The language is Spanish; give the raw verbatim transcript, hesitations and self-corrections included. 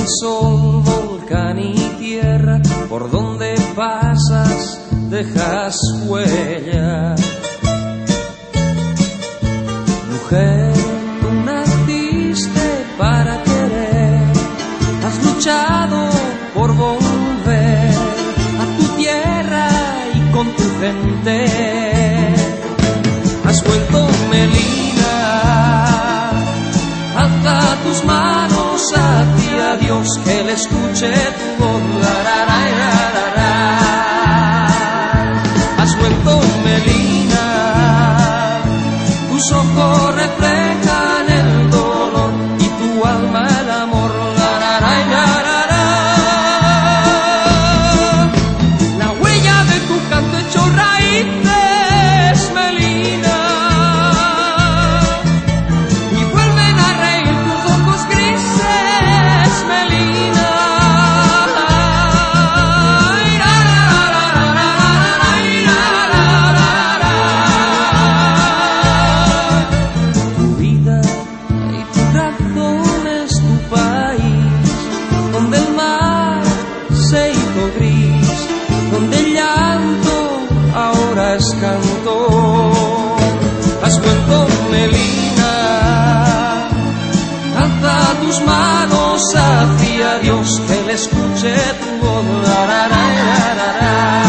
sol, volcán y tierra, por donde pasas dejas huella. Mujer, tú naciste para querer, has luchado por volver a tu tierra y con tu gente. Has vuelto, Melina, alza tus manos hacia Dios, que Él escuche tu voz. La, la, la, la, la. Has vuelto, Melina, tus ojos reflejan el dolor y tu alma el amor. La, la, la, la, la, la. La huella de tu canto echó raíces, Melina, y vuelven a reír tus ojos grises, Melina. Tu vida y tu razón es tu país, donde el mar se hizo gris, donde el llanto ahora es canto. Has vuelto, Melina, alza tus manos hacia Dios, que Él escuche tu voz. La, la, la, la, la, la.